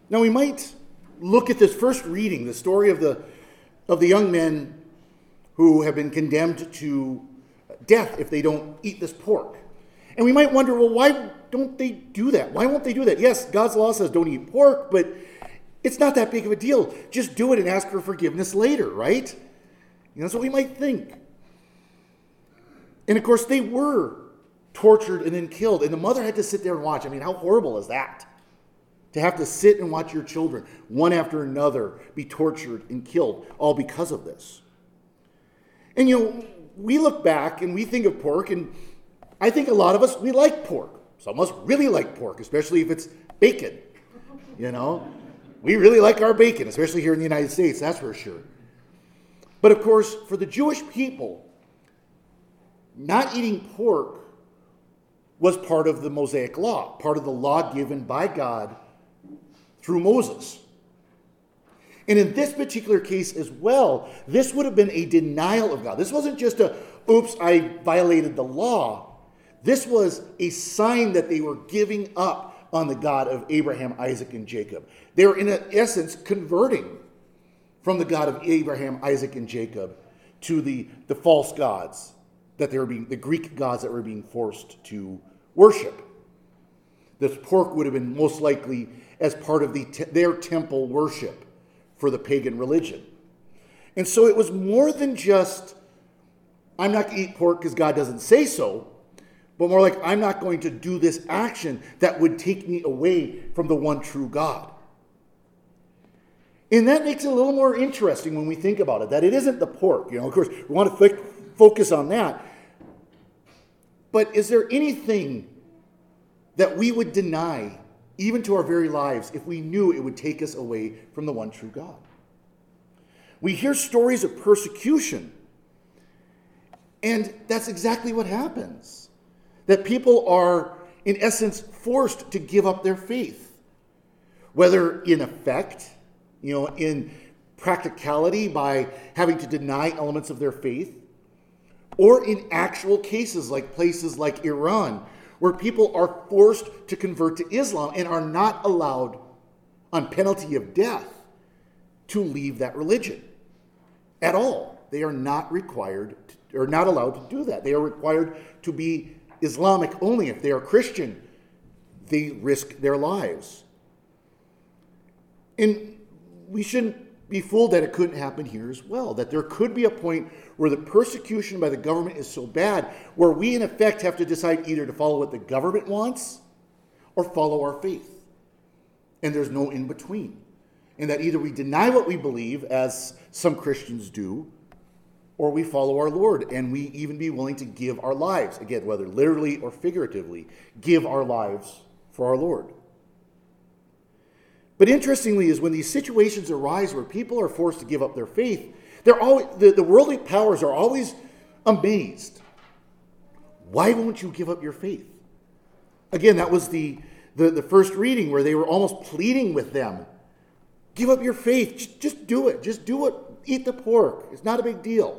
Now we might look at this first reading, the story of the young men who have been condemned to death if they don't eat this pork. And we might wonder, well, why don't they do that? Why won't they do that? Yes, God's law says don't eat pork, but it's not that big of a deal. Just do it and ask for forgiveness later, right? That's what we might think. And of course, they were tortured and then killed. And the mother had to sit there and watch. I mean, how horrible is that? To have to sit and watch your children, one after another, be tortured and killed, all because of this. And we look back and we think of pork, and I think a lot of us, we like pork. Some of us really like pork, especially if it's bacon. We really like our bacon, especially here in the United States, that's for sure. But of course, for the Jewish people, not eating pork was part of the Mosaic law, part of the law given by God through Moses. And in this particular case as well, this would have been a denial of God. This wasn't just oops, I violated the law. This was a sign that they were giving up on the God of Abraham, Isaac, and Jacob. They were, in essence, converting from the God of Abraham, Isaac, and Jacob to the false gods that they were the Greek gods that were being forced to worship. This pork would have been most likely as part of their temple worship for the pagan religion. And so it was more than just, I'm not going to eat pork because God doesn't say so, but more like, I'm not going to do this action that would take me away from the one true God. And that makes it a little more interesting when we think about it, that it isn't the pork. Of course, we want to focus on that. But is there anything that we would deny, even to our very lives, if we knew it would take us away from the one true God? We hear stories of persecution, and that's exactly what happens. That people are, in essence, forced to give up their faith. Whether in effect, in practicality by having to deny elements of their faith, or in actual cases like places like Iran, where people are forced to convert to Islam and are not allowed, on penalty of death, to leave that religion at all. They are not required or not allowed to do that. They are required to be Islamic only. If they are Christian, they risk their lives. And we shouldn't be fooled that it couldn't happen here as well, that there could be a point where the persecution by the government is so bad where we in effect have to decide either to follow what the government wants or follow our faith. And there's no in between. And that either we deny what we believe, as some Christians do, or we follow our Lord, and we even be willing to give our lives, again, whether literally or figuratively, give our lives for our Lord. But interestingly is when these situations arise where people are forced to give up their faith, they're always, the worldly powers are always amazed. Why won't you give up your faith? Again, that was the first reading where they were almost pleading with them. Give up your faith. Just do it. Just do it. Eat the pork. It's not a big deal.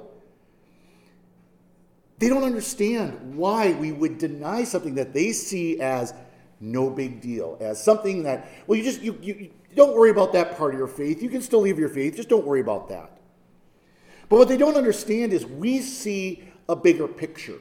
They don't understand why we would deny something that they see as no big deal, as something that, well, you don't worry about that part of your faith. You can still leave your faith. Just don't worry about that. But what they don't understand is we see a bigger picture.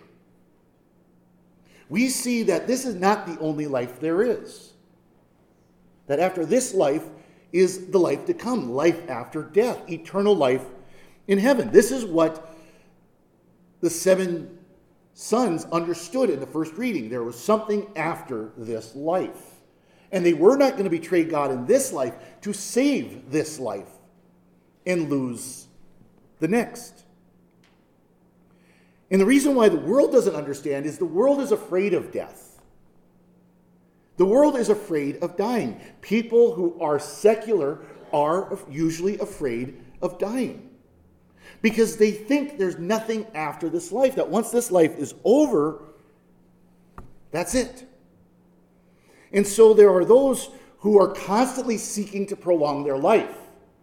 We see that this is not the only life there is. That after this life is the life to come, life after death, eternal life in heaven. This is what the 7 sons understood in the first reading. There was something after this life. And they were not going to betray God in this life to save this life and lose the next. And the reason why the world doesn't understand is the world is afraid of death. The world is afraid of dying. People who are secular are usually afraid of dying because they think there's nothing after this life, that once this life is over, that's it. And so there are those who are constantly seeking to prolong their life.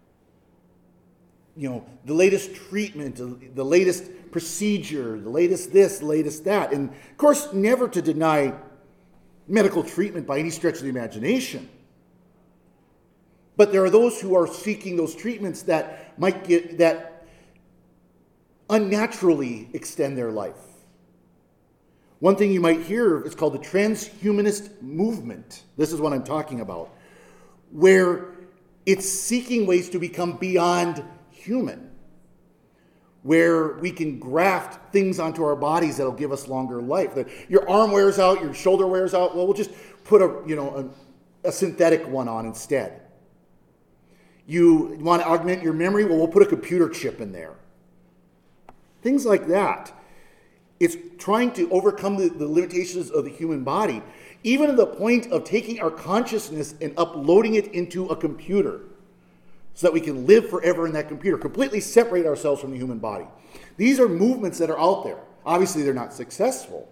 The latest treatment, the latest procedure, the latest this, the latest that. And of course, never to deny medical treatment by any stretch of the imagination. But there are those who are seeking those treatments that unnaturally extend their life. One thing you might hear is called the transhumanist movement. This is what I'm talking about, where it's seeking ways to become beyond human, where we can graft things onto our bodies that'll give us longer life. That your arm wears out, your shoulder wears out. Well, we'll just put a synthetic one on instead. You want to augment your memory? Well, we'll put a computer chip in there. Things like that. It's trying to overcome the limitations of the human body, even to the point of taking our consciousness and uploading it into a computer so that we can live forever in that computer, completely separate ourselves from the human body. These are movements that are out there. Obviously, they're not successful.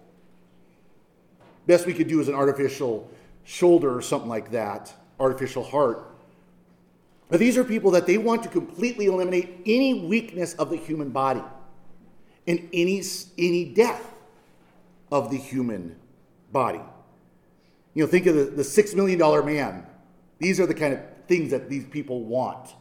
Best we could do is an artificial shoulder or something like that, artificial heart. But these are people that they want to completely eliminate any weakness of the human body and any death of the human body. Think of the $6 million man. These are the kind of things that these people want.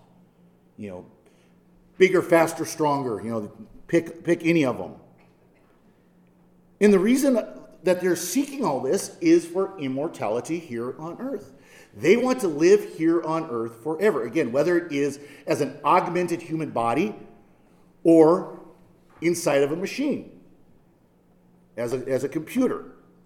Bigger, faster, stronger. Pick any of them. And the reason that they're seeking all this is for immortality here on earth. They want to live here on earth forever. Again, whether it is as an augmented human body or inside of a machine, as a computer.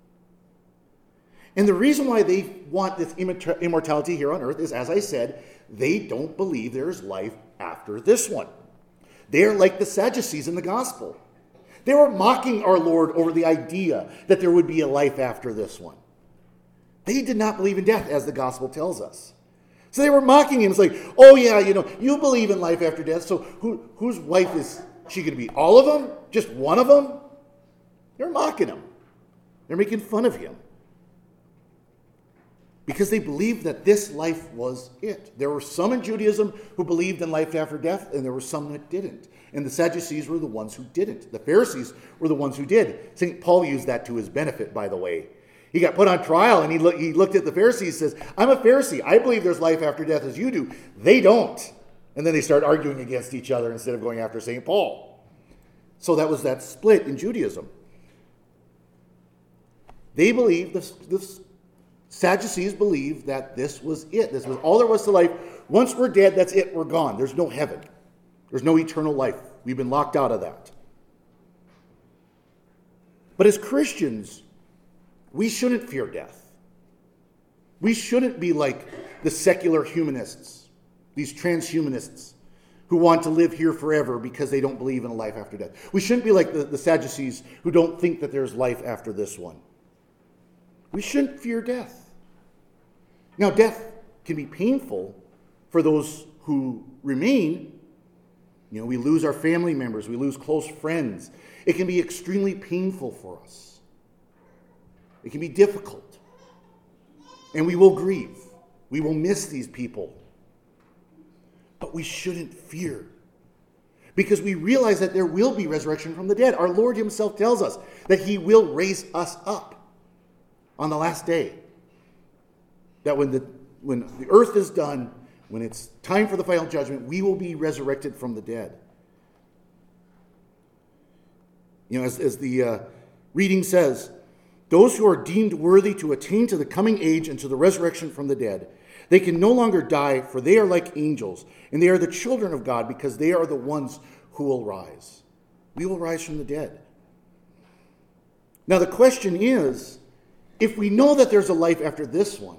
And the reason why they want this immortality here on earth is, as I said, they don't believe there is life after this one. They are like the Sadducees in the gospel. They were mocking our Lord over the idea that there would be a life after this one. They did not believe in death, as the gospel tells us. So they were mocking him. It's like, oh yeah, you believe in life after death, so whose wife is she going to be? All of them? Just one of them? They're mocking him. They're making fun of him. Because they believed that this life was it. There were some in Judaism who believed in life after death, and there were some that didn't. And the Sadducees were the ones who didn't. The Pharisees were the ones who did. St. Paul used that to his benefit, by the way. He got put on trial, and he looked at the Pharisees and says, I'm a Pharisee. I believe there's life after death as you do. They don't. And then they start arguing against each other instead of going after St. Paul. So that was that split in Judaism. They believed, the Sadducees believed that this was it. This was all there was to life. Once we're dead, that's it. We're gone. There's no heaven. There's no eternal life. We've been locked out of that. But as Christians, we shouldn't fear death. We shouldn't be like the secular humanists, these transhumanists who want to live here forever because they don't believe in a life after death. We shouldn't be like the Sadducees who don't think that there's life after this one. We shouldn't fear death. Now, death can be painful for those who remain. We lose our family members. We lose close friends. It can be extremely painful for us. It can be difficult. And we will grieve. We will miss these people. But we shouldn't fear. Because we realize that there will be resurrection from the dead. Our Lord himself tells us that he will raise us up on the last day. That when the earth is done, when it's time for the final judgment, we will be resurrected from the dead. As the reading says, those who are deemed worthy to attain to the coming age and to the resurrection from the dead, they can no longer die, for they are like angels, and they are the children of God, because they are the ones who will rise. We will rise from the dead. Now the question is, if we know that there's a life after this one,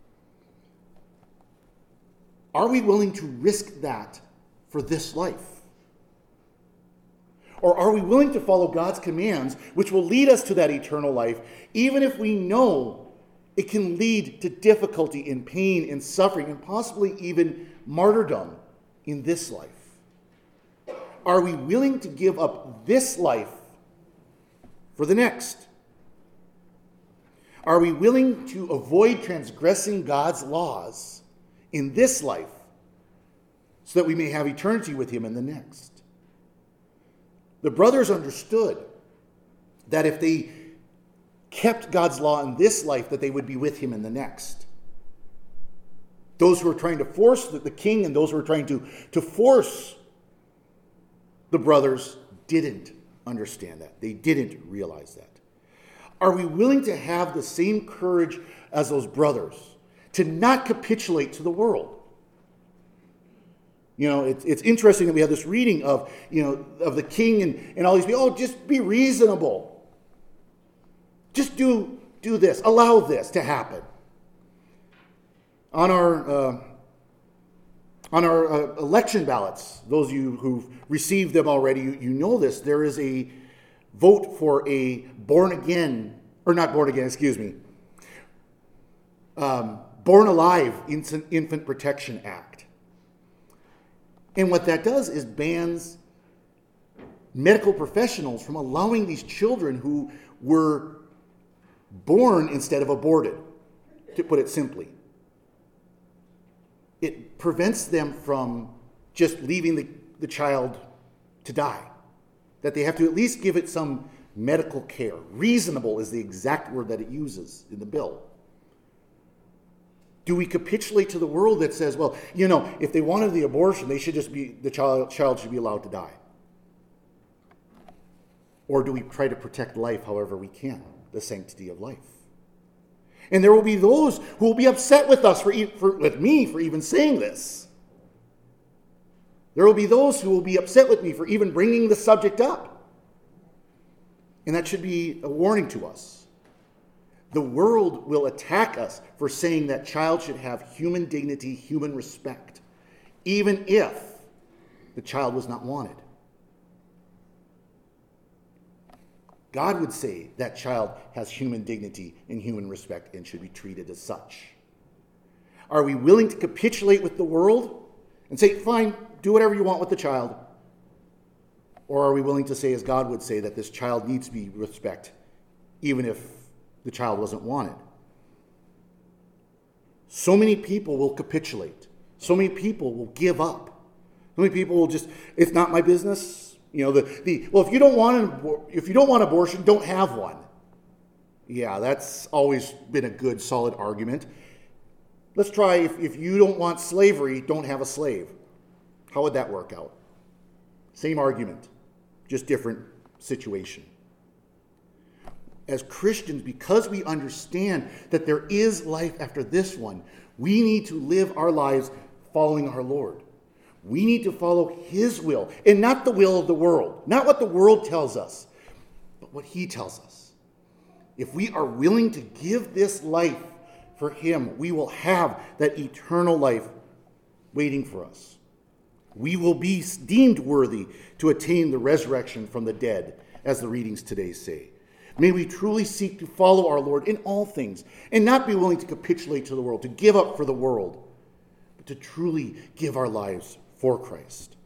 are we willing to risk that for this life? Or are we willing to follow God's commands, which will lead us to that eternal life, even if we know it can lead to difficulty and pain and suffering and possibly even martyrdom in this life? Are we willing to give up this life for the next? Are we willing to avoid transgressing God's laws in this life so that we may have eternity with him in the next? The brothers understood that if they kept God's law in this life, that they would be with him in the next. Those who are trying to force the king and those who are trying to force the brothers didn't understand that. They didn't realize that. Are we willing to have the same courage as those brothers to not capitulate to the world? It's interesting that we have this reading of the king and all these people. Oh, just be reasonable. Just do this. Allow this to happen. On our election ballots, those of you who've received them already, you know this. There is a vote for a born alive infant protection act. And what that does is bans medical professionals from allowing these children who were born instead of aborted, to put it simply. It prevents them from just leaving the child to die. That they have to at least give it some medical care. Reasonable is the exact word that it uses in the bill. Do we capitulate to the world that says, well, if they wanted the abortion, the child should be allowed to die? Or do we try to protect life however we can, the sanctity of life? And there will be those who will be upset with us, with me, for even saying this. There will be those who will be upset with me for even bringing the subject up. And that should be a warning to us. The world will attack us for saying that child should have human dignity, human respect, even if the child was not wanted. God would say that child has human dignity and human respect and should be treated as such. Are we willing to capitulate with the world and say, fine, do whatever you want with the child? Or are we willing to say, as God would say, that this child needs to be respected, even if the child wasn't wanted? So many people will capitulate. So many people will give up. So many people will just, it's not my business. Well, if you don't want abortion, don't have one. Yeah, that's always been a good, solid argument. Let's try, if you don't want slavery, don't have a slave. How would that work out? Same argument, just different situation. As Christians, because we understand that there is life after this one, we need to live our lives following our Lord. We need to follow His will, and not the will of the world. Not what the world tells us, but what He tells us. If we are willing to give this life for Him, we will have that eternal life waiting for us. We will be deemed worthy to attain the resurrection from the dead, as the readings today say. May we truly seek to follow our Lord in all things, and not be willing to capitulate to the world, to give up for the world, but to truly give our lives for Christ.